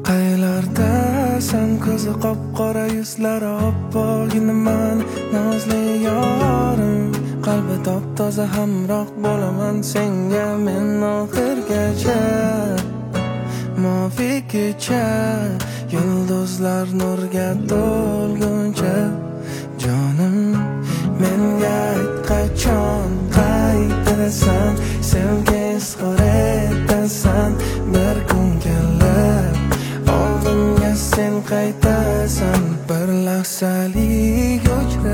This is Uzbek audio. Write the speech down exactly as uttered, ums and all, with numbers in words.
Qaylardasan ko'zi qop-qora yuzlari oppoq man nozli yorim qalbi top-toza hamroh bo'laman senga men oxirgacha mavi kecha yulduzlar nurga to'lguncha jonim menga ayt qachon qaytasan sevgi izhor etasan bir kun kelib oldimga sen qaytasan bir lahzalik uchra